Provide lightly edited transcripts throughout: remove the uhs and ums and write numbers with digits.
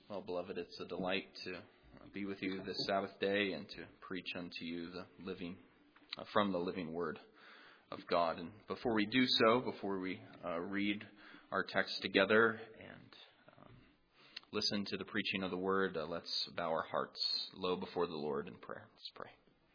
Well, beloved, it's a delight to be with you this Sabbath day and to preach unto you from the living Word of God. And before we do so, before we read our text together and listen to the preaching of the Word, let's bow our hearts low before the Lord in prayer. Let's pray.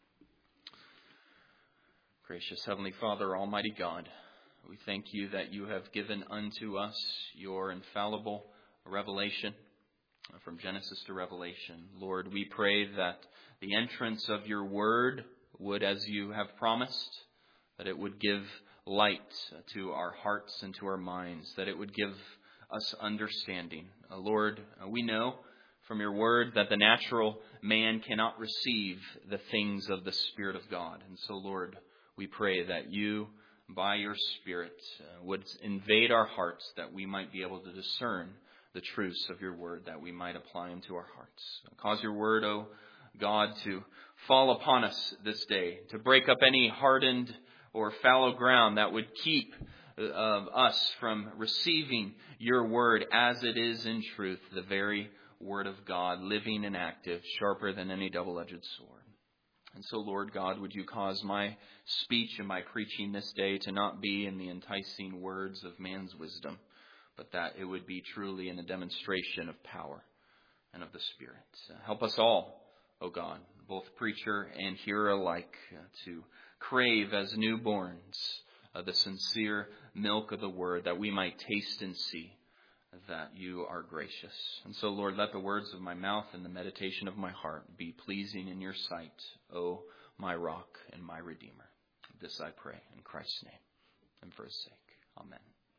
Gracious Heavenly Father, Almighty God, we thank you that you have given unto us your infallible revelation from Genesis to Revelation. Lord, we pray that the entrance of your word would, as you have promised, that it would give light to our hearts and to our minds, that it would give us understanding. Lord, we know from your word that the natural man cannot receive the things of the Spirit of God. And so, Lord, we pray that you, by your Spirit, would invade our hearts, that we might be able to discern the truths of your word, that we might apply them to our hearts. Cause your word, O God, to fall upon us this day, to break up any hardened or fallow ground that would keep us from receiving your word as it is in truth, the very word of God, living and active, sharper than any double-edged sword. And so, Lord God, would you cause my speech and my preaching this day to not be in the enticing words of man's wisdom, but that it would be truly in a demonstration of power and of the Spirit. Help us all, O God, both preacher and hearer alike, to crave as newborns the sincere milk of the word, that we might taste and see that you are gracious. And so, Lord, let the words of my mouth and the meditation of my heart be pleasing in your sight, O my rock and my redeemer. This I pray in Christ's name and for his sake. Amen.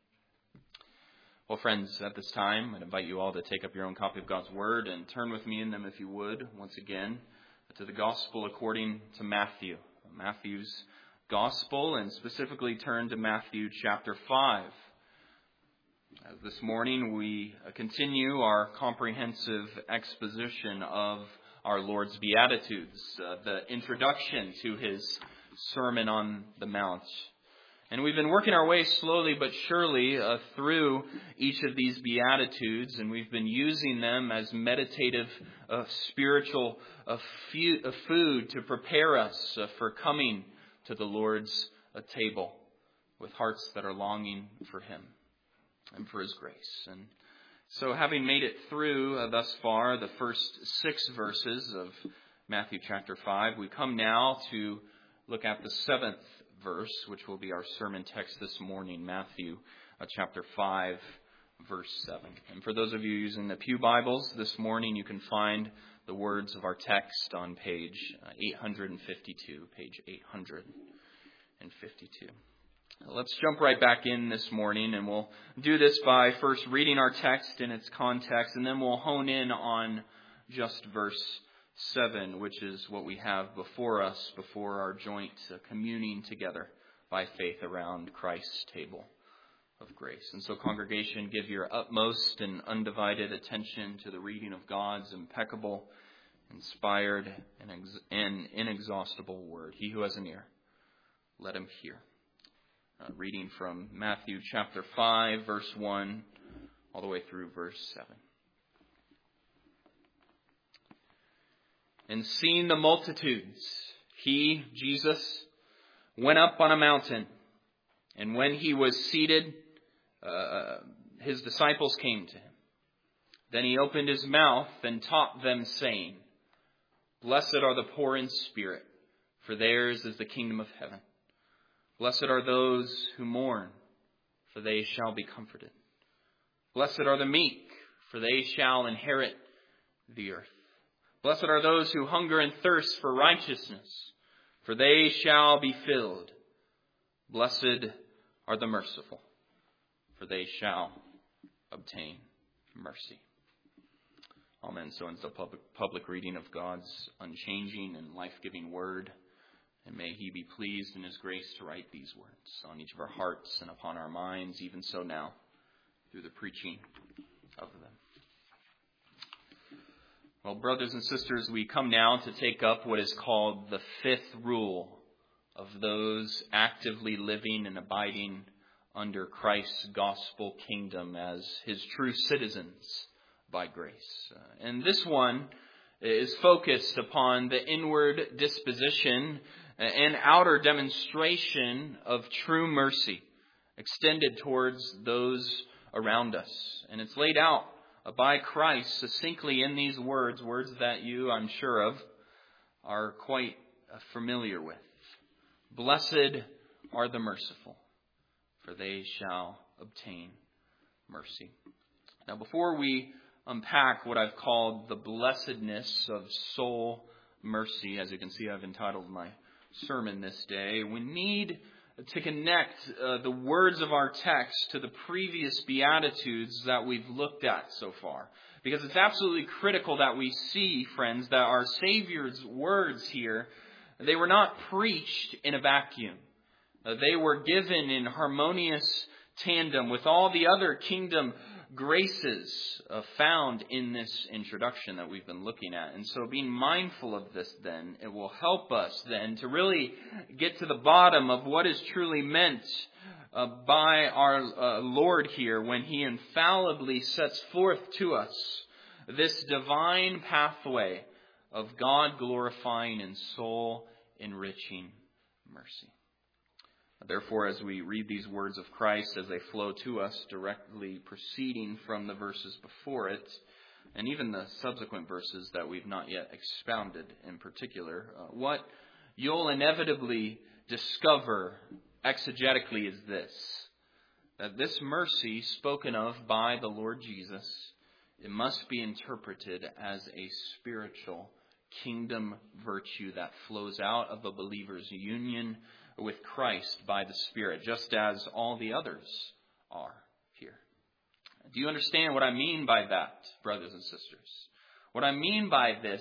Well, friends, at this time, I'd invite you all to take up your own copy of God's Word and turn with me in them, if you would, once again, to the Gospel according to Matthew. Matthew's Gospel, and specifically turn to Matthew chapter 5. This morning, we continue our comprehensive exposition of our Lord's Beatitudes, the introduction to his Sermon on the Mount. And we've been working our way slowly but surely through each of these Beatitudes, and we've been using them as meditative spiritual food to prepare us for coming to the Lord's table with hearts that are longing for him and for his grace. And so, having made it through thus far the first 6 verses of Matthew chapter 5, we come now to look at the 7th verse, which will be our sermon text this morning, Matthew chapter 5, verse 7. And for those of you using the Pew Bibles this morning, you can find the words of our text on page 852, page 852. Let's jump right back in this morning, and we'll do this by first reading our text in its context, and then we'll hone in on just verse 7, which is what we have before us, before our joint communing together by faith around Christ's table of grace. And so, congregation, give your utmost and undivided attention to the reading of God's impeccable, inspired, and inexhaustible word. He who has an ear, let him hear. Reading from Matthew chapter 5, verse 1, all the way through verse 7. And seeing the multitudes, he, Jesus, went up on a mountain. And when he was seated, his disciples came to him. Then he opened his mouth and taught them, saying, Blessed are the poor in spirit, for theirs is the kingdom of heaven. Blessed are those who mourn, for they shall be comforted. Blessed are the meek, for they shall inherit the earth. Blessed are those who hunger and thirst for righteousness, for they shall be filled. Blessed are the merciful, for they shall obtain mercy. Amen. So ends the public reading of God's unchanging and life-giving word. And may he be pleased in his grace to write these words on each of our hearts and upon our minds, even so now, through the preaching of them. Well, brothers and sisters, we come now to take up what is called the 5th rule of those actively living and abiding under Christ's gospel kingdom as his true citizens by grace. And this one is focused upon the inward disposition and outer demonstration of true mercy extended towards those around us. And it's laid out by Christ succinctly in these words that you, I'm sure of, are quite familiar with. Blessed are the merciful, for they shall obtain mercy. Now, before we unpack what I've called the blessedness of soul mercy, as you can see, I've entitled my sermon this day, we need to connect the words of our text to the previous Beatitudes that we've looked at so far. Because it's absolutely critical that we see, friends, that our Savior's words here, they were not preached in a vacuum. They were given in harmonious tandem with all the other kingdom graces found in this introduction that we've been looking at. And so being mindful of this then, it will help us then to really get to the bottom of what is truly meant by our Lord here when He infallibly sets forth to us this divine pathway of God glorifying and soul enriching mercy. Therefore, as we read these words of Christ as they flow to us directly proceeding from the verses before it, and even the subsequent verses that we've not yet expounded in particular, what you'll inevitably discover exegetically is this: that this mercy spoken of by the Lord Jesus, it must be interpreted as a spiritual kingdom virtue that flows out of a believer's union with Christ by the Spirit, just as all the others are here. Do you understand what I mean by that, brothers and sisters? What I mean by this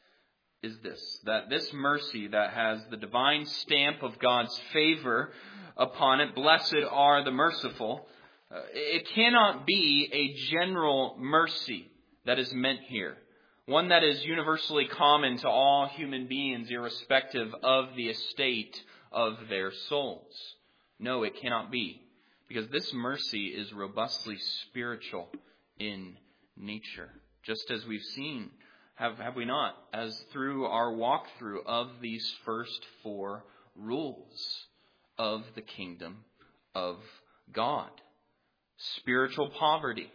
is this: that this mercy that has the divine stamp of God's favor upon it, blessed are the merciful, it cannot be a general mercy that is meant here. One that is universally common to all human beings, irrespective of the estate of their souls. No, it cannot be. Because this mercy is robustly spiritual in nature. Just as we've seen, have we not, as through our walkthrough of these first four rules of the kingdom of God. Spiritual poverty,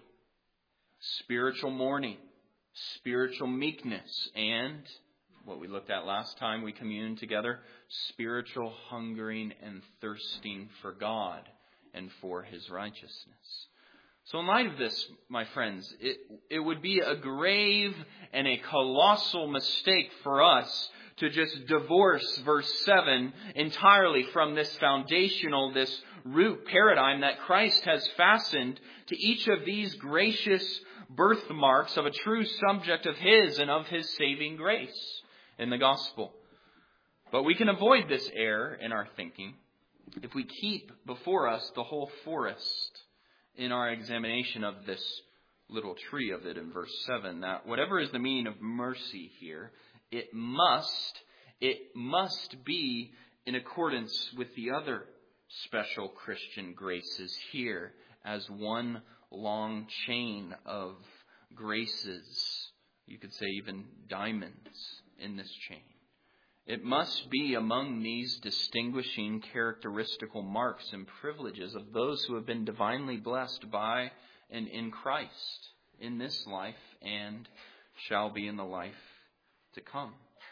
spiritual mourning, spiritual meekness, and what we looked at last time we communed together, spiritual hungering and thirsting for God and for His righteousness. So in light of this, my friends, it would be a grave and a colossal mistake for us to just divorce verse 7 entirely from this foundational, this root paradigm that Christ has fastened to each of these gracious birthmarks of a true subject of His and of His saving grace in the gospel. But we can avoid this error in our thinking if we keep before us the whole forest in our examination of this little tree of it in verse 7, that whatever is the meaning of mercy here, it must be in accordance with the other special Christian graces here as one long chain of graces. You could say even diamonds in this chain. It must be among these distinguishing characteristical marks and privileges of those who have been divinely blessed by and in Christ in this life and shall be in the life to come.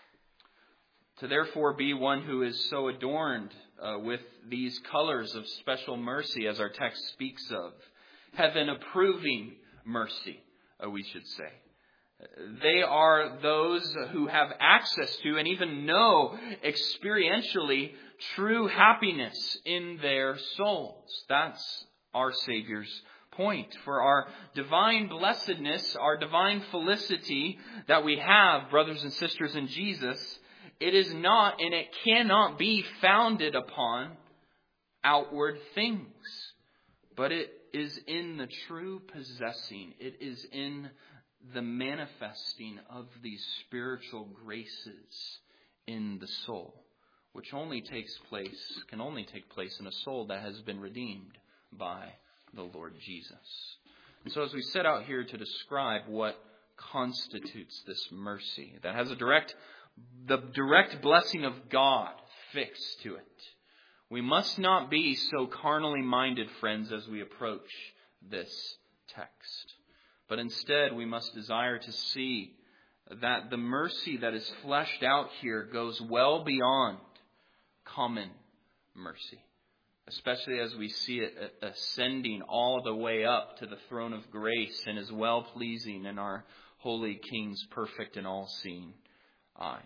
To therefore be one who is so adorned with these colors of special mercy as our text speaks of, heaven approving mercy, we should say. They are those who have access to and even know experientially true happiness in their souls. That's our Savior's point. For our divine blessedness, our divine felicity that we have, brothers and sisters in Jesus, it is not and it cannot be founded upon outward things. But it is in the true possessing. It is in the manifesting of these spiritual graces in the soul, which can only take place in a soul that has been redeemed by the Lord Jesus. So as we set out here to describe what constitutes this mercy that has the direct blessing of God fixed to it, we must not be so carnally minded, friends, as we approach this text. But instead, we must desire to see that the mercy that is fleshed out here goes well beyond common mercy, especially as we see it ascending all the way up to the throne of grace and is well-pleasing in our holy King's perfect and all-seeing eyes.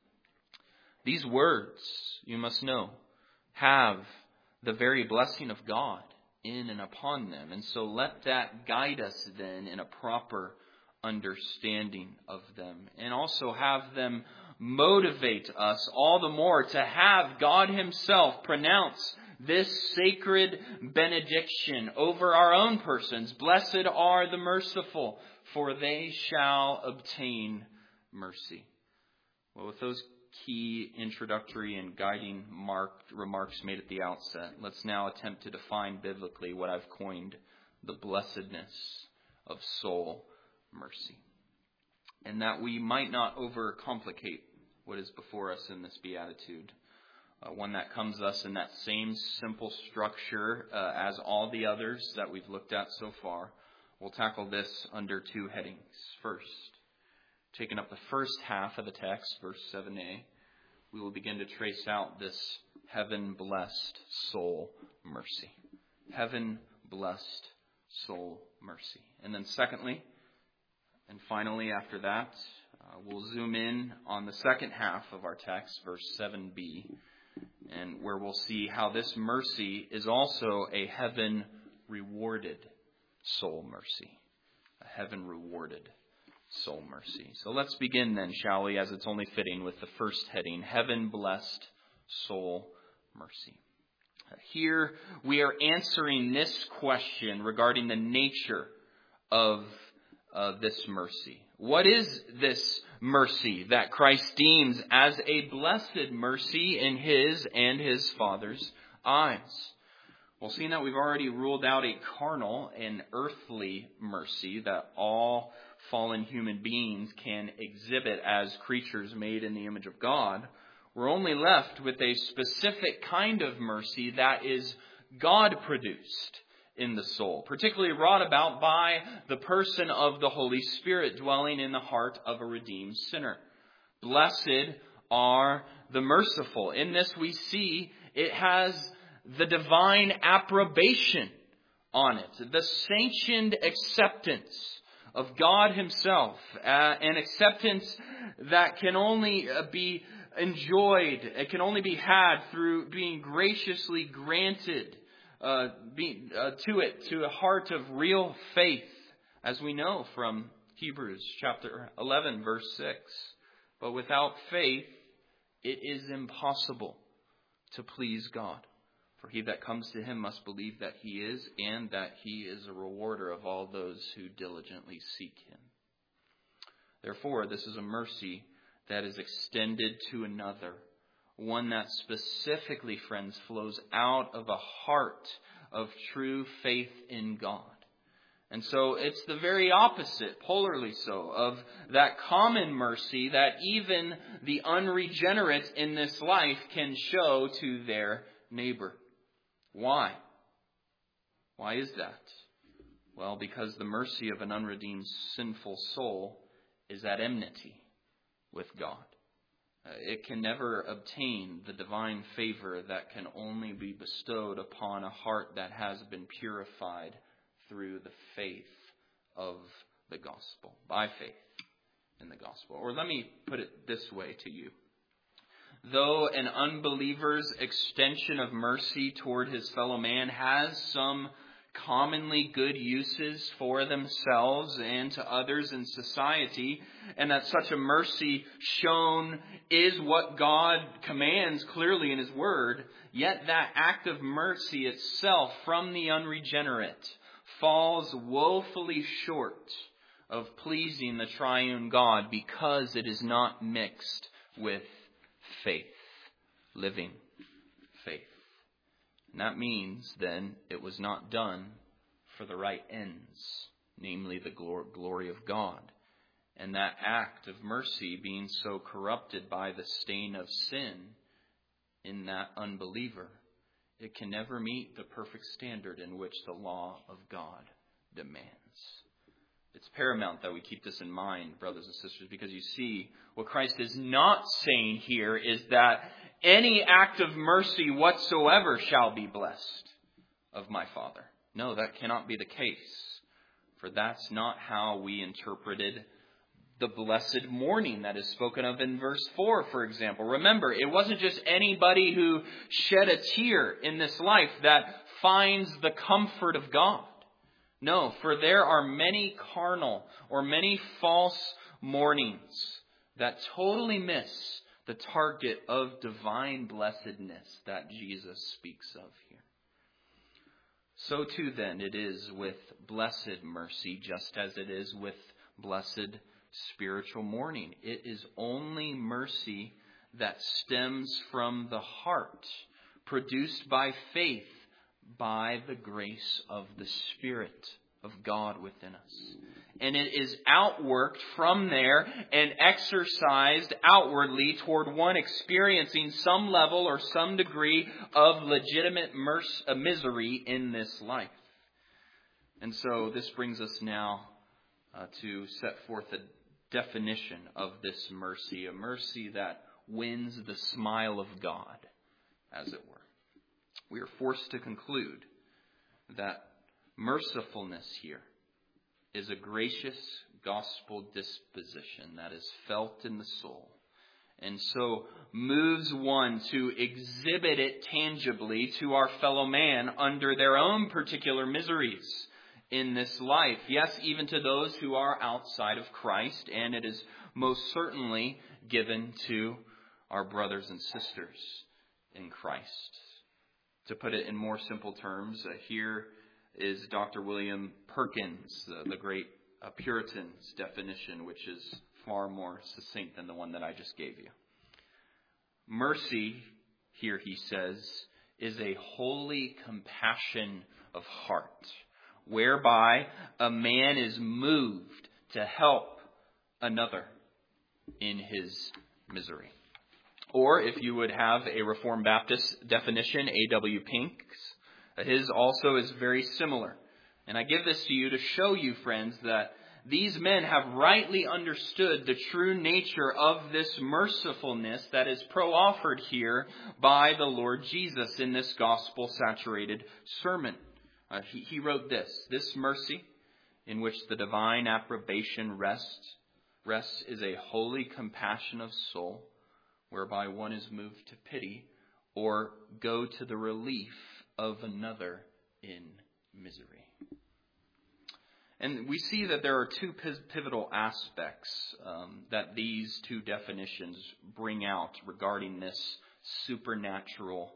These words, you must know, have the very blessing of God in and upon them. And so let that guide us then in a proper understanding of them, and also have them motivate us all the more to have God Himself pronounce this sacred benediction over our own persons. Blessed are the merciful, for they shall obtain mercy. Well, with those key introductory and guiding remarks made at the outset, let's now attempt to define biblically what I've coined the blessedness of soul mercy. And that we might not overcomplicate what is before us in this beatitude. One that comes to us in that same simple structure as all the others that we've looked at so far. We'll tackle this under two headings. First, taking up the first half of the text, verse 7a, we will begin to trace out this heaven-blessed soul mercy. Heaven-blessed soul mercy. And then secondly, and finally after that, we'll zoom in on the second half of our text, verse 7b, and where we'll see how this mercy is also a heaven-rewarded soul mercy. A heaven-rewarded soul mercy. So let's begin then, shall we, as it's only fitting, with the first heading, heaven-blessed soul mercy. Here we are answering this question regarding the nature of this mercy. What is this mercy that Christ deems as a blessed mercy in His and His Father's eyes? Well, seeing that we've already ruled out a carnal and earthly mercy that all fallen human beings can exhibit as creatures made in the image of God, we're only left with a specific kind of mercy that is God-produced in the soul, particularly wrought about by the person of the Holy Spirit dwelling in the heart of a redeemed sinner. Blessed are the merciful. In this we see it has the divine approbation on it, the sanctioned acceptance of God Himself, an acceptance that can only be enjoyed, it can only be had through being graciously granted to a heart of real faith, as we know from Hebrews chapter 11, verse 6. But without faith, it is impossible to please God. For he that comes to Him must believe that He is, and that He is a rewarder of all those who diligently seek Him. Therefore, this is a mercy that is extended to another. One that specifically, friends, flows out of a heart of true faith in God. And so it's the very opposite, polarly so, of that common mercy that even the unregenerate in this life can show to their neighbor. Why? Why is that? Well, because the mercy of an unredeemed sinful soul is at enmity with God. It can never obtain the divine favor that can only be bestowed upon a heart that has been purified through the faith of the gospel, by faith in the gospel. Or let me put it this way to you. Though an unbeliever's extension of mercy toward his fellow man has some commonly good uses for themselves and to others in society, and that such a mercy shown is what God commands clearly in His Word, yet that act of mercy itself from the unregenerate falls woefully short of pleasing the triune God because it is not mixed with faith, living faith. And that means, then, it was not done for the right ends namely the glory of God. And that act of mercy being so corrupted by the stain of sin in that unbeliever, it can never meet the perfect standard in which the law of God demands. It's paramount that we keep this in mind, brothers and sisters, because you see, what Christ is not saying here is that any act of mercy whatsoever shall be blessed of my Father. No, that cannot be the case, for that's not how we interpreted the blessed morning that is spoken of in verse 4, for example. Remember, it wasn't just anybody who shed a tear in this life that finds the comfort of God. No, for there are many carnal or many false mornings that totally miss the target of divine blessedness that Jesus speaks of here. So too then it is with blessed mercy, just as it is with blessed spiritual mourning. It is only mercy that stems from the heart, produced by faith, by the grace of the Spirit of God within us. And it is outworked from there and exercised outwardly toward one experiencing some level or some degree of legitimate misery in this life. And so this brings us now to set forth a definition of this mercy, a mercy that wins the smile of God, as it were. We are forced to conclude that mercifulness here is a gracious gospel disposition that is felt in the soul, and so moves one to exhibit it tangibly to our fellow man under their own particular miseries in this life. Yes, even to those who are outside of Christ, and it is most certainly given to our brothers and sisters in Christ. To put it in more simple terms, here is Dr. William Perkins, the great Puritan's definition, which is far more succinct than the one that I just gave you. Mercy, here he says, is a holy compassion of heart, whereby a man is moved to help another in his misery. Or if you would have a Reformed Baptist definition, A.W. Pink's, his also is very similar. And I give this to you to show you, friends, that these men have rightly understood the true nature of this mercifulness that is pro-offered here by the Lord Jesus in this gospel-saturated sermon. He wrote this mercy in which the divine approbation rests is a holy compassion of soul, whereby one is moved to pity or go to the relief of another in misery. And we see that there are two pivotal aspects that these two definitions bring out regarding this supernatural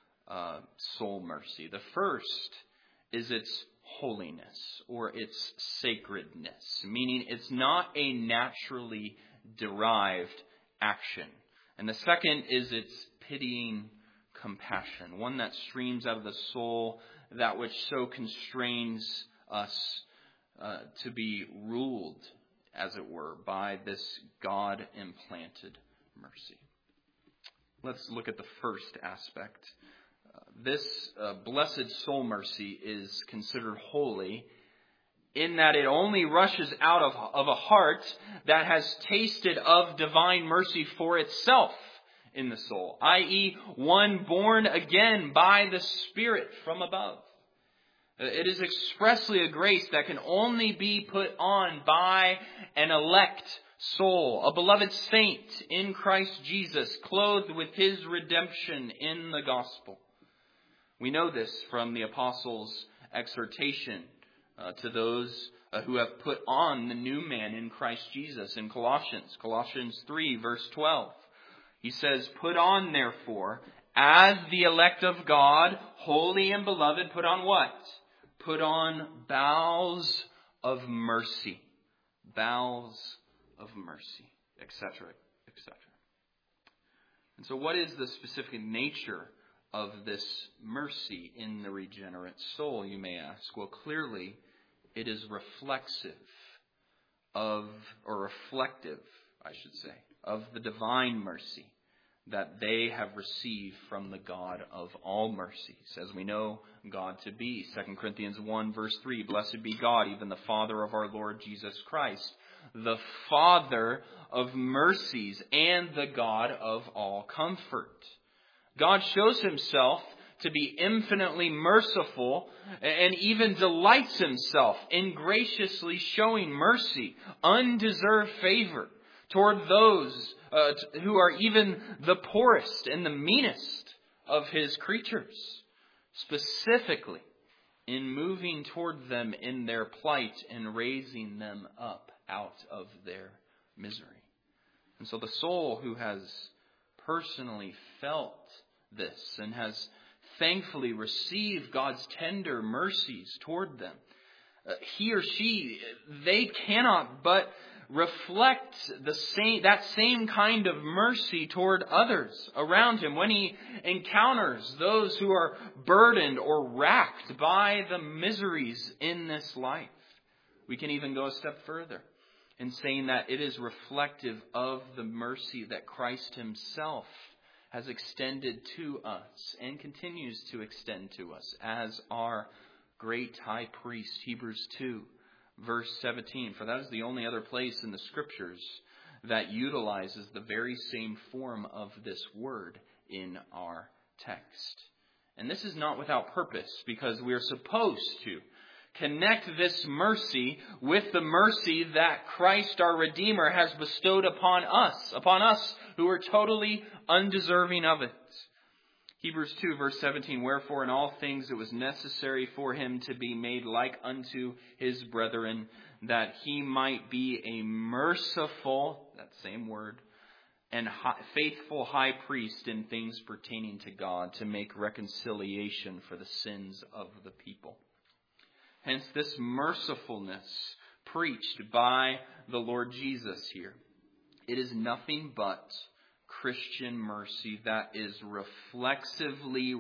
soul mercy. The first is its holiness or its sacredness, meaning it's not a naturally derived action. And the second is its pitying compassion, one that streams out of the soul, that which so constrains us to be ruled, as it were, by this God-implanted mercy. Let's look at the first aspect. This blessed soul mercy is considered holy in that it only rushes out of a heart that has tasted of divine mercy for itself in the soul, i.e., one born again by the Spirit from above. It is expressly a grace that can only be put on by an elect soul, a beloved saint in Christ Jesus, clothed with his redemption in the gospel. We know this from the apostles' exhortation to those who have put on the new man in Christ Jesus in Colossians 3, verse 12. He says, "Put on, therefore, as the elect of God, holy and beloved, put on what? Put on bowels of mercy." Bowels of mercy, etc., etc. And so what is the specific nature of this mercy in the regenerate soul, you may ask? Well, clearly, it is reflective, of the divine mercy that they have received from the God of all mercies, as we know God to be. 2 Corinthians 1 verse 3, blessed be God, even the Father of our Lord Jesus Christ, the Father of mercies and the God of all comfort. God shows himself to be infinitely merciful and even delights himself in graciously showing mercy, undeserved favor toward those who are even the poorest and the meanest of his creatures, specifically in moving toward them in their plight and raising them up out of their misery. And so the soul who has personally felt this and has thankfully received God's tender mercies toward them, he or she, they cannot but reflect that same kind of mercy toward others around him when he encounters those who are burdened or racked by the miseries in this life. We can even go a step further in saying that it is reflective of the mercy that Christ himself has extended to us and continues to extend to us as our great high priest. Hebrews 2 verse 17, for that is the only other place in the Scriptures that utilizes the very same form of this word in our text. And this is not without purpose, because we are supposed to connect this mercy with the mercy that Christ our Redeemer has bestowed upon us who are totally undeserving of it. Hebrews 2 verse 17, wherefore in all things it was necessary for him to be made like unto his brethren, that he might be a merciful, that same word, and faithful high priest in things pertaining to God, to make reconciliation for the sins of the people. Hence this mercifulness preached by the Lord Jesus here, it is nothing but Christian mercy that reflexively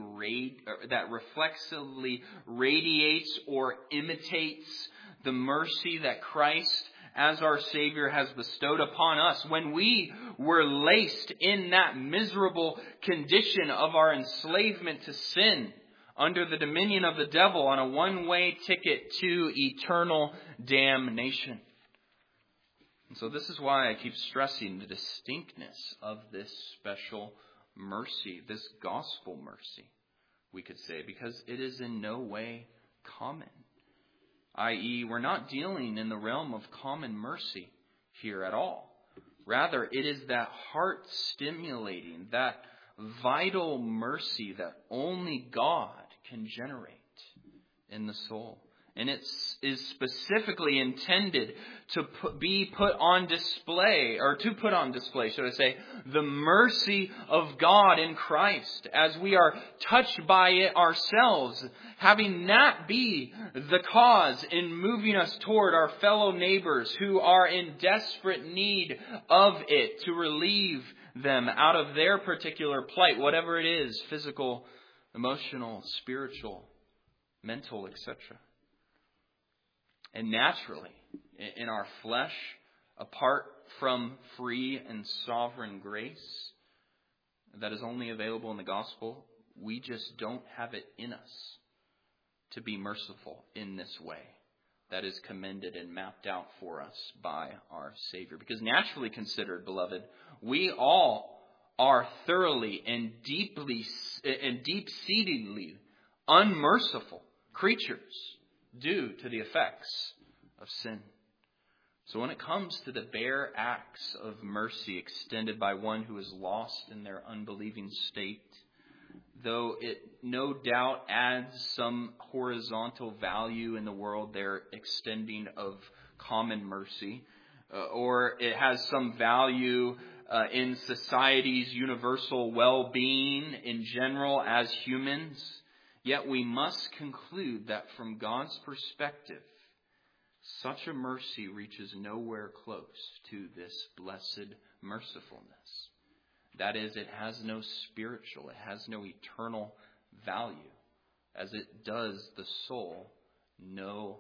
radiates or imitates the mercy that Christ as our Savior has bestowed upon us when we were laced in that miserable condition of our enslavement to sin under the dominion of the devil on a one-way ticket to eternal damnation. And so this is why I keep stressing the distinctness of this special mercy, this gospel mercy, we could say, because it is in no way common. I.e., we're not dealing in the realm of common mercy here at all. Rather, it is that heart-stimulating, that vital mercy that only God can generate in the soul. And it is specifically intended to put on display, should I say, the mercy of God in Christ as we are touched by it ourselves, having that be the cause in moving us toward our fellow neighbors who are in desperate need of it to relieve them out of their particular plight, whatever it is, physical, emotional, spiritual, mental, etc. And naturally, in our flesh, apart from free and sovereign grace that is only available in the gospel, we just don't have it in us to be merciful in this way that is commended and mapped out for us by our Savior. Because naturally considered, beloved, we all are thoroughly and deep-seatedly unmerciful creatures due to the effects of sin. So when it comes to the bare acts of mercy extended by one who is lost in their unbelieving state, though it no doubt adds some horizontal value in the world they're extending of common mercy, or it has some value in society's universal well-being in general as humans, yet we must conclude that from God's perspective, such a mercy reaches nowhere close to this blessed mercifulness. That is, it has no spiritual, it has no eternal value, as it does the soul no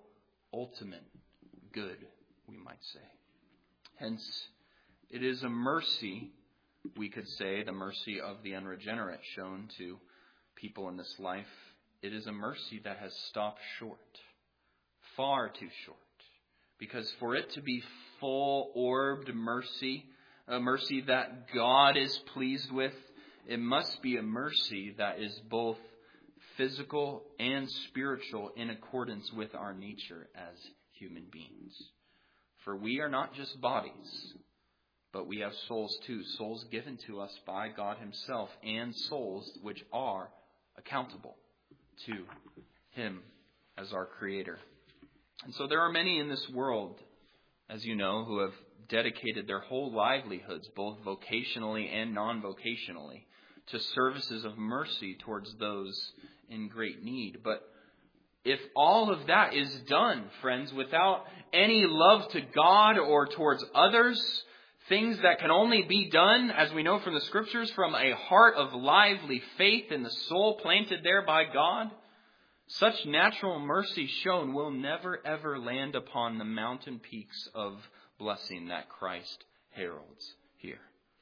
ultimate good, we might say. Hence, it is a mercy, we could say, the mercy of the unregenerate shown to people in this life. It is a mercy that has stopped short, far too short. Because for it to be full-orbed mercy, a mercy that God is pleased with, it must be a mercy that is both physical and spiritual in accordance with our nature as human beings. For we are not just bodies, but we have souls too. Souls given to us by God Himself, and souls which are accountable to Him as our Creator. And so there are many in this world, as you know, who have dedicated their whole livelihoods, both vocationally and non-vocationally, to services of mercy towards those in great need. But if all of that is done, friends, without any love to God or towards others, things that can only be done, as we know from the Scriptures, from a heart of lively faith in the soul planted there by God, such natural mercy shown will never ever land upon the mountain peaks of blessing that Christ heralds here.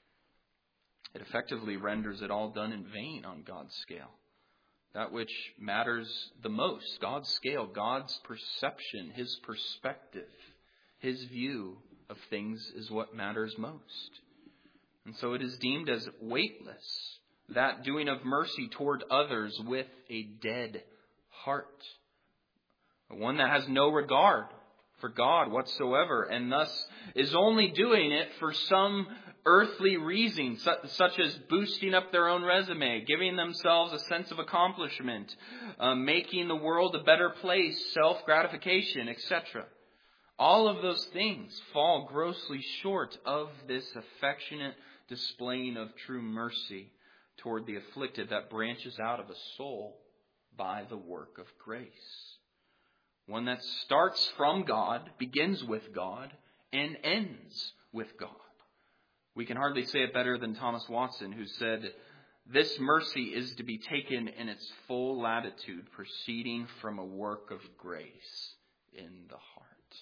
It effectively renders it all done in vain on God's scale. That which matters the most, God's scale, God's perception, His perspective, His view of things is what matters most. And so it is deemed as weightless, that doing of mercy toward others with a dead heart. One that has no regard for God whatsoever, and thus is only doing it for some earthly reason, such as boosting up their own resume, giving themselves a sense of accomplishment, making the world a better place, self-gratification, etc. All of those things fall grossly short of this affectionate displaying of true mercy toward the afflicted that branches out of a soul by the work of grace. One that starts from God, begins with God, and ends with God. We can hardly say it better than Thomas Watson, who said, "This mercy is to be taken in its full latitude, proceeding from a work of grace in the heart."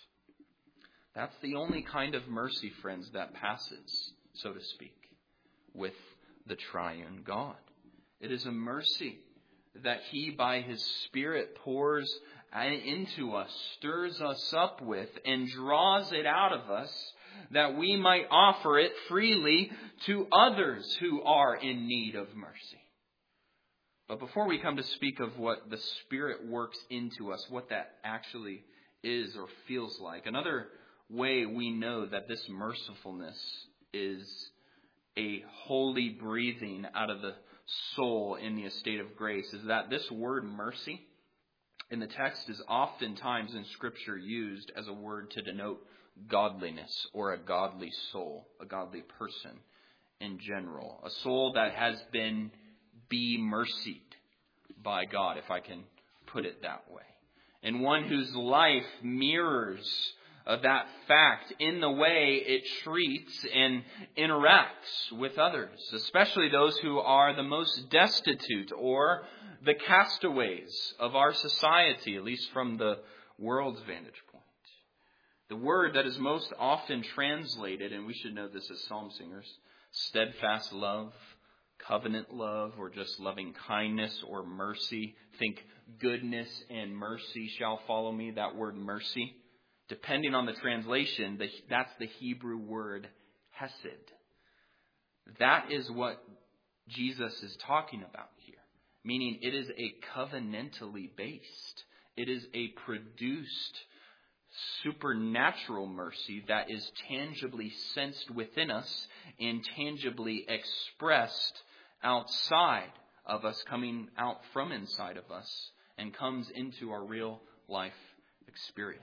That's the only kind of mercy, friends, that passes, so to speak, with the triune God. It is a mercy that He, by His Spirit, pours into us, stirs us up with, and draws it out of us, that we might offer it freely to others who are in need of mercy. But before we come to speak of what the Spirit works into us, what that actually is or feels like, another way we know that this mercifulness is a holy breathing out of the soul in the estate of grace is that this word mercy in the text is oftentimes in Scripture used as a word to denote godliness or a godly soul, a godly person in general. A soul that has been be-mercied by God, if I can put it that way. And one whose life mirrors that fact in the way it treats and interacts with others, especially those who are the most destitute or the castaways of our society, at least from the world's vantage point. The word that is most often translated, and we should know this as psalm singers, steadfast love, covenant love, or just loving kindness or mercy. Think goodness and mercy shall follow me, that word mercy. Depending on the translation, that's the Hebrew word hesed. That is what Jesus is talking about here. Meaning it is a covenantally based. It is a produced supernatural mercy that is tangibly sensed within us and tangibly expressed outside of us, coming out from inside of us, and comes into our real life experience.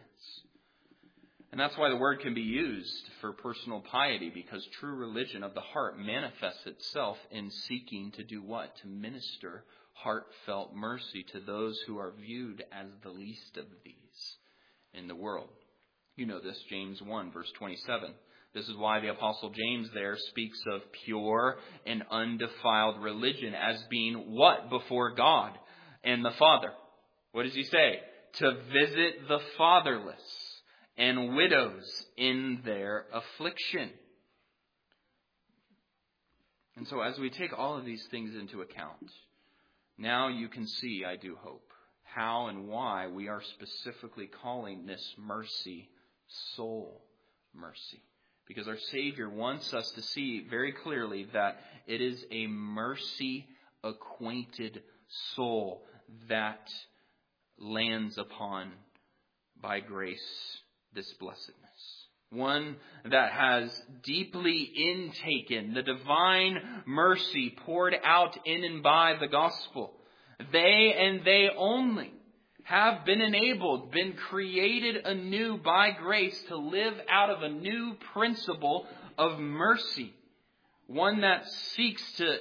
And that's why the word can be used for personal piety, because true religion of the heart manifests itself in seeking to do what? To minister heartfelt mercy to those who are viewed as the least of these in the world. You know this, James 1, verse 27. This is why the Apostle James there speaks of pure and undefiled religion as being what before God and the Father? What does he say? to visit the fatherless and widows in their affliction. And so as we take all of these things into account, now you can see, I do hope, how and why we are specifically calling this mercy soul mercy. Because our Savior wants us to see very clearly that it is a mercy-acquainted soul that lands upon, by grace, this blessedness. One that has deeply intaken the divine mercy poured out in and by the gospel. They and they only have been enabled, been created anew by grace to live out of a new principle of mercy. One that seeks to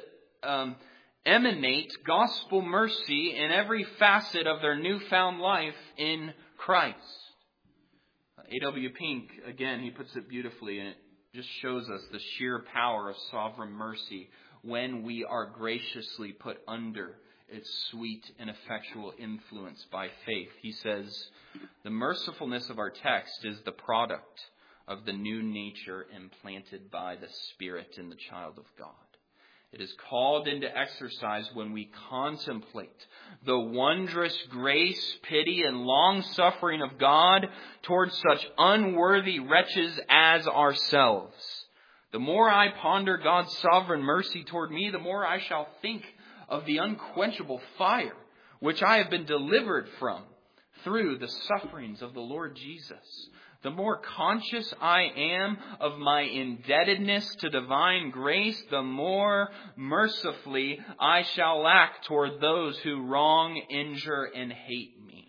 emanate gospel mercy in every facet of their newfound life in Christ. A.W. Pink, again, he puts it beautifully, and it just shows us the sheer power of sovereign mercy when we are graciously put under its sweet and effectual influence by faith. He says, the mercifulness of our text is the product of the new nature implanted by the Spirit in the child of God. It is called into exercise when we contemplate the wondrous grace, pity, and long-suffering of God towards such unworthy wretches as ourselves. The more I ponder God's sovereign mercy toward me, the more I shall think of the unquenchable fire which I have been delivered from through the sufferings of the Lord Jesus. The more conscious I am of my indebtedness to divine grace, the more mercifully I shall act toward those who wrong, injure, and hate me.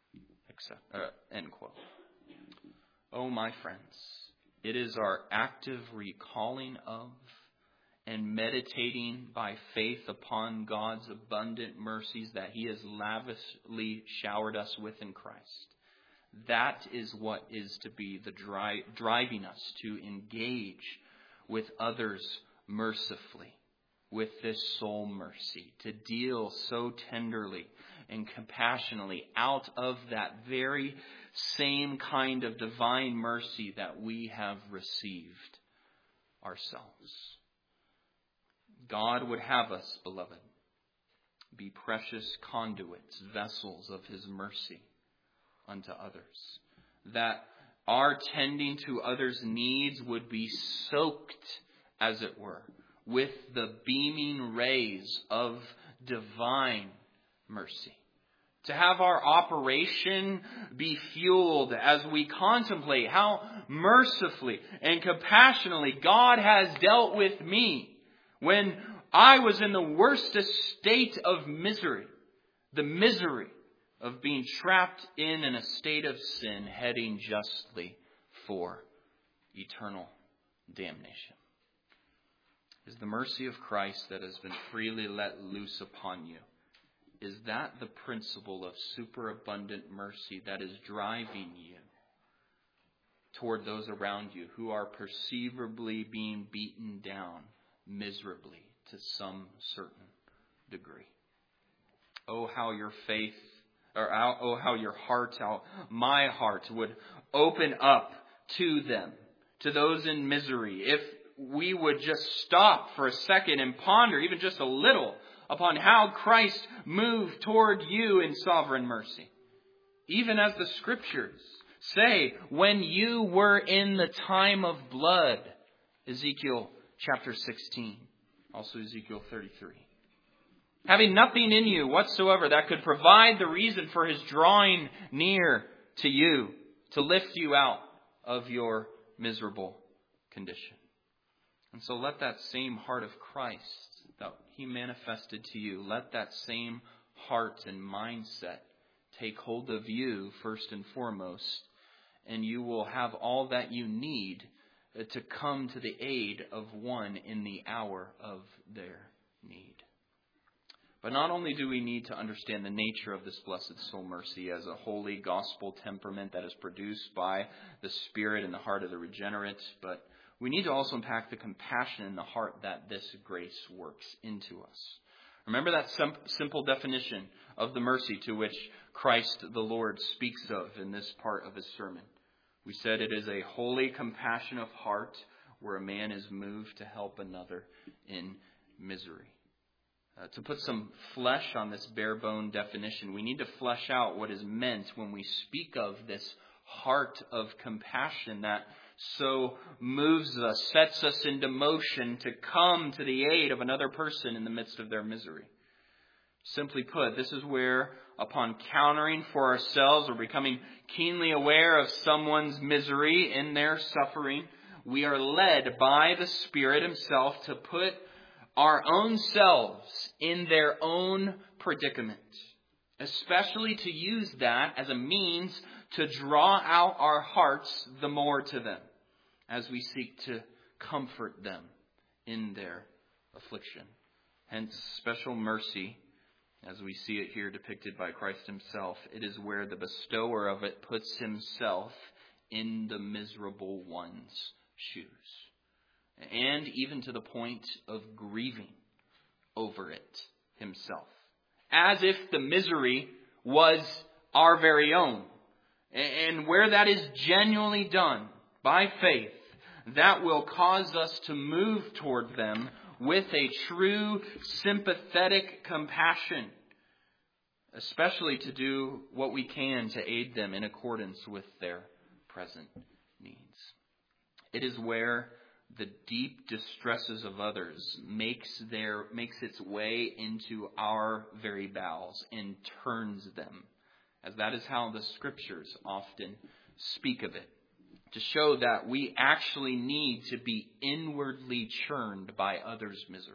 End quote. Oh, my friends, it is our active recalling of and meditating by faith upon God's abundant mercies that He has lavishly showered us with in Christ. That is what is to be the driving us to engage with others mercifully, with this soul mercy, to deal so tenderly and compassionately out of that very same kind of divine mercy that we have received ourselves. God would have us, beloved, be precious conduits, vessels of His mercy unto others. That our tending to others' needs would be soaked, as it were, with the beaming rays of divine mercy. To have our operation be fueled as we contemplate how mercifully and compassionately God has dealt with me when I was in the worst state of misery, the misery of being trapped in a state of sin, heading justly for eternal damnation. Is the mercy of Christ that has been freely let loose upon you, is that the principle of superabundant mercy that is driving you toward those around you who are perceivably being beaten down miserably to some certain degree? Oh, how your faith, oh, how your heart, how my heart would open up to them, to those in misery, if we would just stop for a second and ponder even just a little upon how Christ moved toward you in sovereign mercy. Even as the Scriptures say, when you were in the time of blood, Ezekiel chapter 16, also Ezekiel 33. Having nothing in you whatsoever that could provide the reason for His drawing near to you, to lift you out of your miserable condition. And so let that same heart of Christ that He manifested to you, let that same heart and mindset take hold of you first and foremost, and you will have all that you need to come to the aid of one in the hour of their need. But not only do we need to understand the nature of this blessed soul mercy as a holy gospel temperament that is produced by the Spirit in the heart of the regenerate, but we need to also unpack the compassion in the heart that this grace works into us. Remember that simple definition of the mercy to which Christ the Lord speaks of in this part of his sermon. We said it is a holy compassion of heart where a man is moved to help another in misery. To put some flesh on this bare-bone definition, we need to flesh out what is meant when we speak of this heart of compassion that so moves us, sets us into motion to come to the aid of another person in the midst of their misery. Simply put, this is where, upon countering for ourselves or becoming keenly aware of someone's misery in their suffering, we are led by the Spirit himself to put our own selves in their own predicament, especially to use that as a means to draw out our hearts the more to them as we seek to comfort them in their affliction. Hence, special mercy, as we see it here depicted by Christ himself, it is where the bestower of it puts himself in the miserable one's shoes. And even to the point of grieving over it himself. As if the misery was our very own. And where that is genuinely done by faith, that will cause us to move toward them with a true sympathetic compassion. Especially to do what we can to aid them in accordance with their present needs. It is where the deep distresses of others makes its way into our very bowels and turns them, as that is how the Scriptures often speak of it, to show that we actually need to be inwardly churned by others' miseries.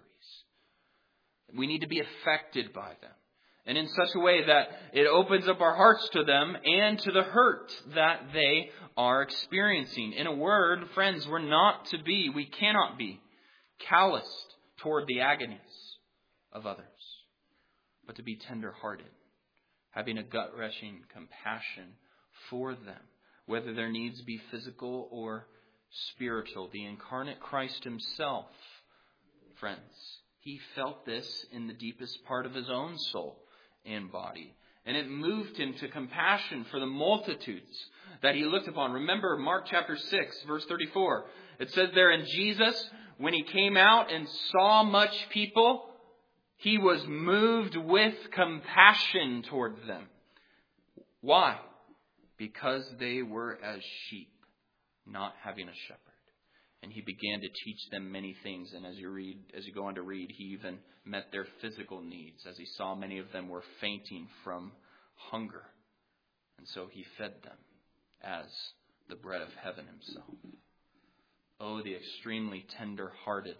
We need to be affected by them, and in such a way that it opens up our hearts to them and to the hurt that they are experiencing. In a word, friends, we cannot be calloused toward the agonies of others, but to be tender-hearted, having a gut-wrenching compassion for them, whether their needs be physical or spiritual. The incarnate Christ himself, friends, he felt this in the deepest part of his own soul and body. And it moved him to compassion for the multitudes that he looked upon. Remember Mark chapter 6, verse 34. It says there, in Jesus, when he came out and saw much people, he was moved with compassion toward them. Why? Because they were as sheep, not having a shepherd. And he began to teach them many things. And as you go on to read, he even met their physical needs, as he saw many of them were fainting from hunger. And so he fed them as the bread of heaven himself. Oh, the extremely tender-hearted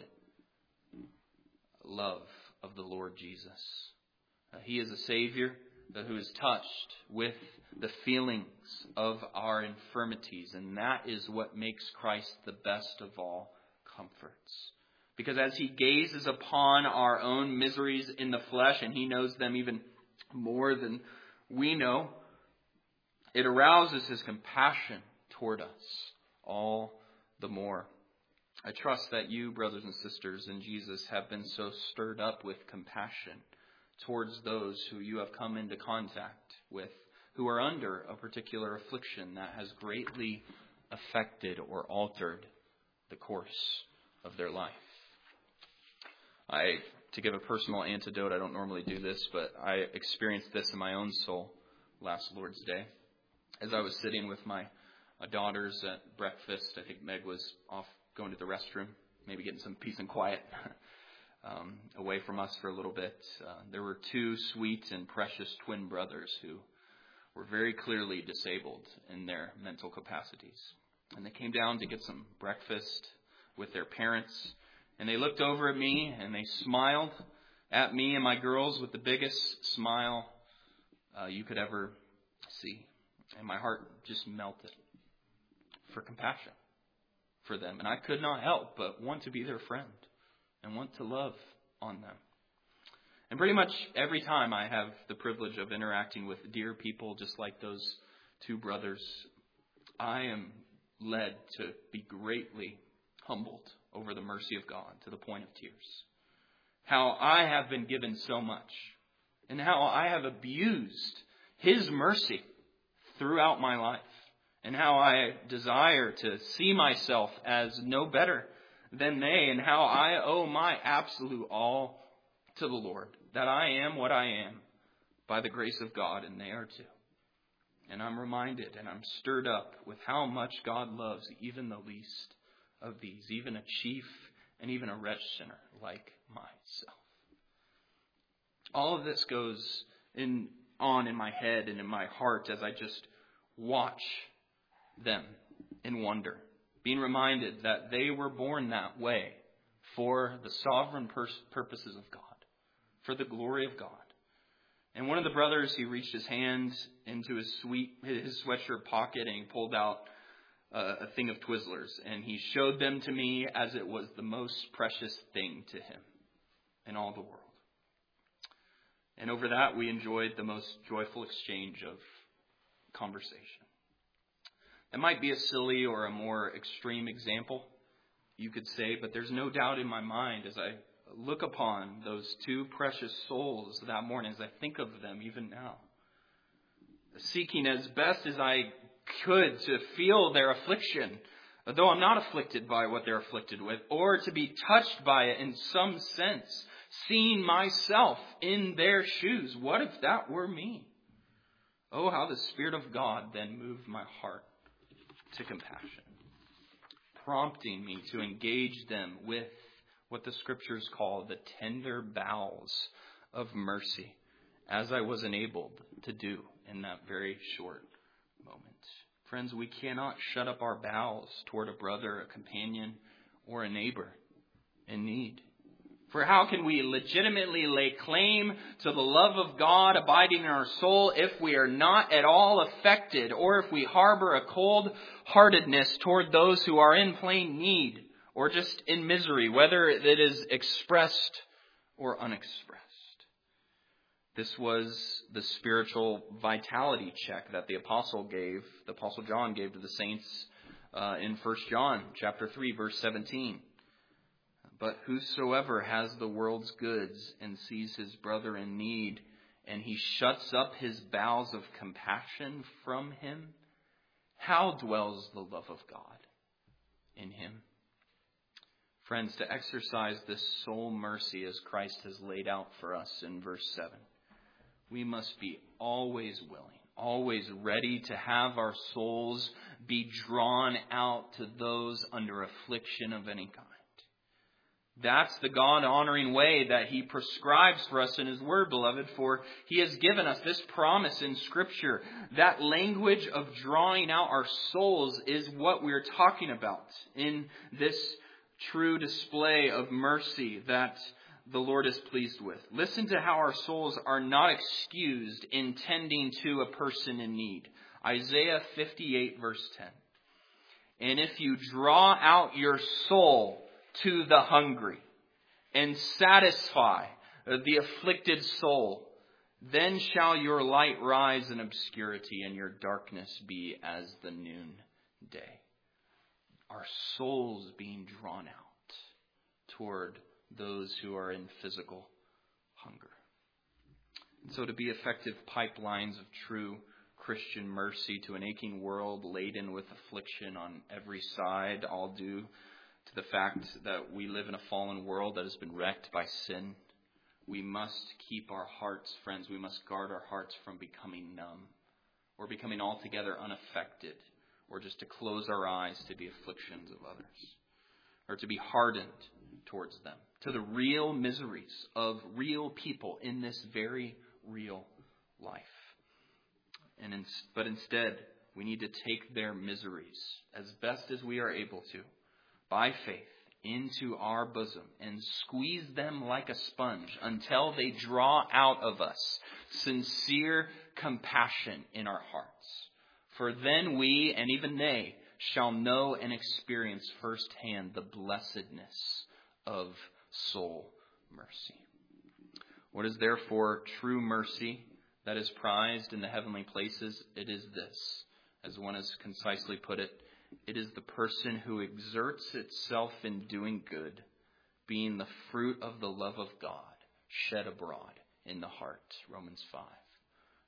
love of the Lord Jesus. He is a Savior who is touched with the feelings of our infirmities. And that is what makes Christ the best of all comforts. Because as he gazes upon our own miseries in the flesh, and he knows them even more than we know, it arouses his compassion toward us all the more. I trust that you, brothers and sisters in Jesus, have been so stirred up with compassion towards those who you have come into contact with, who are under a particular affliction that has greatly affected or altered the course of their life. To give a personal antidote, I don't normally do this, but I experienced this in my own soul last Lord's Day. As I was sitting with my daughters at breakfast, I think Meg was off going to the restroom, maybe getting some peace and quiet away from us for a little bit. There were two sweet and precious twin brothers who were very clearly disabled in their mental capacities. And they came down to get some breakfast with their parents. And they looked over at me and they smiled at me and my girls with the biggest smile you could ever see. And my heart just melted for compassion for them. And I could not help but want to be their friend and want to love on them. And pretty much every time I have the privilege of interacting with dear people just like those two brothers, I am led to be greatly humbled over the mercy of God to the point of tears. How I have been given so much and how I have abused His mercy throughout my life, and how I desire to see myself as no better than they, and how I owe my absolute all to the Lord, that I am what I am by the grace of God, and they are too. And I'm reminded and I'm stirred up with how much God loves even the least of these, even a chief and even a wretched sinner like myself. All of this goes on in my head and in my heart as I just watch them in wonder, being reminded that they were born that way for the sovereign purposes of God, for the glory of God. And one of the brothers, he reached his hand into his sweatshirt pocket and he pulled out a thing of Twizzlers. And he showed them to me as it was the most precious thing to him in all the world. And over that, we enjoyed the most joyful exchange of conversation. That might be a silly or a more extreme example, you could say, but there's no doubt in my mind as I look upon those two precious souls that morning, as I think of them even now, seeking as best as I could to feel their affliction, though I'm not afflicted by what they're afflicted with, or to be touched by it in some sense, seeing myself in their shoes. What if that were me? Oh, how the Spirit of God then moved my heart to compassion, prompting me to engage them with what the Scriptures call the tender bowels of mercy, as I was enabled to do in that very short moment. Friends, we cannot shut up our bowels toward a brother, a companion, or a neighbor in need. For how can we legitimately lay claim to the love of God abiding in our soul if we are not at all affected, or if we harbor a cold-heartedness toward those who are in plain need, or just in misery, whether it is expressed or unexpressed? This was the spiritual vitality check that the Apostle John gave to the saints in 1 John chapter 3, verse 17. But whosoever has the world's goods and sees his brother in need, and he shuts up his bowels of compassion from him, how dwells the love of God in him? Friends, to exercise this soul mercy as Christ has laid out for us in verse 7, we must be always willing, always ready to have our souls be drawn out to those under affliction of any kind. That's the God-honoring way that He prescribes for us in His Word, beloved, for He has given us this promise in Scripture. That language of drawing out our souls is what we're talking about in this true display of mercy that the Lord is pleased with. Listen to how our souls are not excused in tending to a person in need. Isaiah 58, verse 10. And if you draw out your soul to the hungry and satisfy the afflicted soul, then shall your light rise in obscurity and your darkness be as the noonday. Our souls being drawn out toward those who are in physical hunger. And so to be effective pipelines of true Christian mercy to an aching world laden with affliction on every side, all due to the fact that we live in a fallen world that has been wrecked by sin, we must keep our hearts, friends, we must guard our hearts from becoming numb or becoming altogether unaffected, or just to close our eyes to the afflictions of others, or to be hardened towards them, to the real miseries of real people in this very real life. But instead, we need to take their miseries as best as we are able to, by faith, into our bosom and squeeze them like a sponge until they draw out of us sincere compassion in our hearts. For then we, and even they, shall know and experience firsthand the blessedness of soul mercy. What is therefore true mercy that is prized in the heavenly places? It is this, as one has concisely put it, it is the person who exerts itself in doing good, being the fruit of the love of God shed abroad in the heart. Romans 5,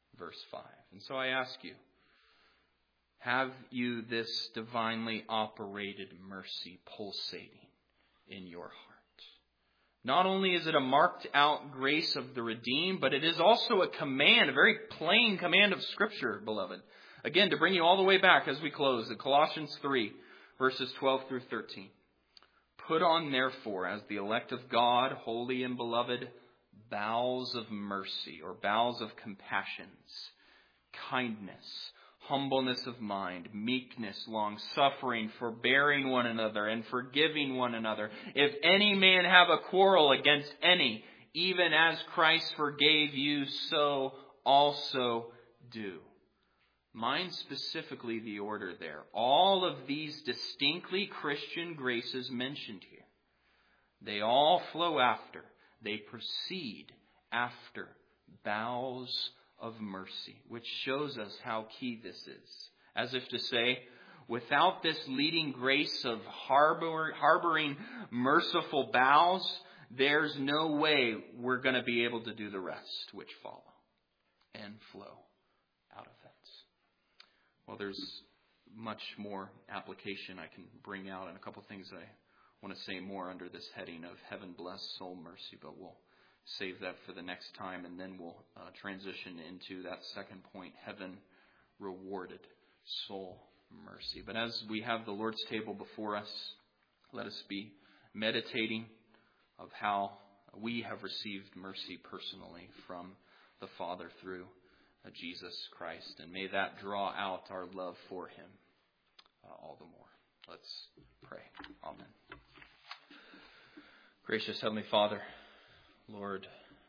verse 5. And so I ask you, have you this divinely operated mercy pulsating in your heart? Not only is it a marked out grace of the redeemed, but it is also a command, a very plain command of Scripture, beloved. Again, to bring you all the way back as we close, in Colossians 3, verses 12 through 13. Put on, therefore, as the elect of God, holy and beloved, bowels of mercy, or bowels of compassions, kindness, humbleness of mind, meekness, long-suffering, forbearing one another, and forgiving one another. If any man have a quarrel against any, even as Christ forgave you, so also do. Mind specifically the order there. All of these distinctly Christian graces mentioned here, they all flow after, they proceed after bowels of mercy, which shows us how key this is. As if to say, without this leading grace of harboring merciful bowels, there's no way we're going to be able to do the rest which follow and flow out of it. Well, there's much more application I can bring out, and a couple things I want to say more under this heading of heaven blessed soul mercy, but we'll save that for the next time, and then we'll transition into that second point, heaven rewarded soul mercy. But as we have the Lord's table before us, let us be meditating of how we have received mercy personally from the Father through Jesus Christ, and may that draw out our love for Him all the more. Let's pray. Amen. Gracious Heavenly Father, Lord,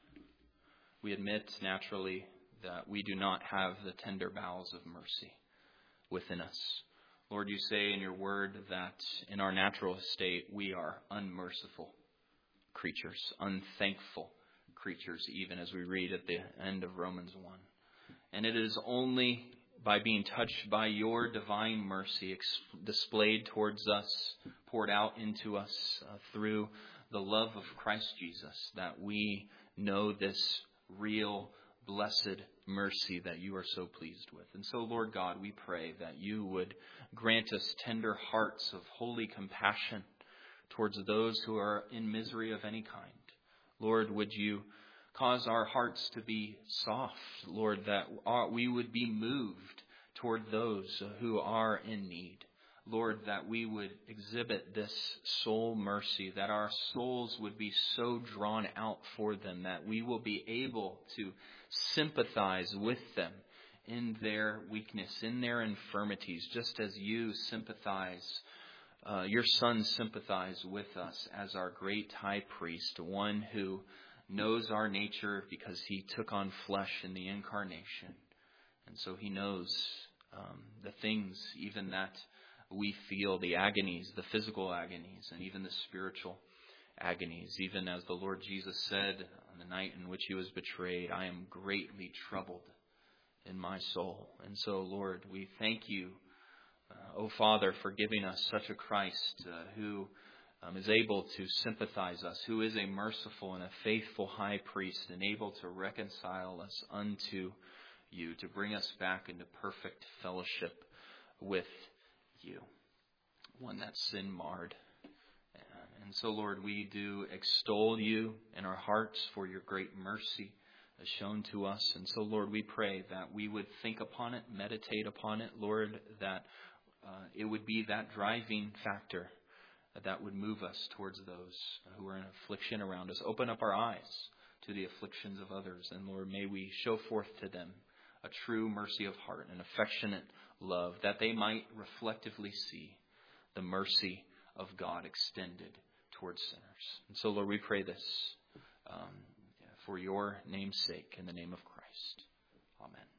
we admit naturally that we do not have the tender bowels of mercy within us. Lord, you say in your word that in our natural state we are unmerciful creatures, unthankful creatures, even as we read at the end of Romans 1. And it is only by being touched by your divine mercy displayed towards us, poured out into us through the love of Christ Jesus, that we know this real, blessed mercy that you are so pleased with. And so, Lord God, we pray that you would grant us tender hearts of holy compassion towards those who are in misery of any kind. Lord, would you cause our hearts to be soft, Lord, that we would be moved toward those who are in need. Lord, that we would exhibit this soul mercy, that our souls would be so drawn out for them that we will be able to sympathize with them in their weakness, in their infirmities, just as you sympathize, your Son sympathized with us as our great high priest, one who knows our nature because he took on flesh in the incarnation. And so he knows the things even that we feel, the agonies, the physical agonies, and even the spiritual agonies. Even as the Lord Jesus said on the night in which he was betrayed, I am greatly troubled in my soul. And so, Lord, we thank you, O Father, for giving us such a Christ who is able to sympathize us, who is a merciful and a faithful high priest and able to reconcile us unto you, to bring us back into perfect fellowship with you, one that's sin marred. And so, Lord, we do extol you in our hearts for your great mercy shown to us. And so, Lord, we pray that we would think upon it, meditate upon it, Lord, that it would be that driving factor that would move us towards those who are in affliction around us. Open up our eyes to the afflictions of others. And Lord, may we show forth to them a true mercy of heart and affectionate love, that they might reflectively see the mercy of God extended towards sinners. And so, Lord, we pray this for your name's sake, in the name of Christ. Amen.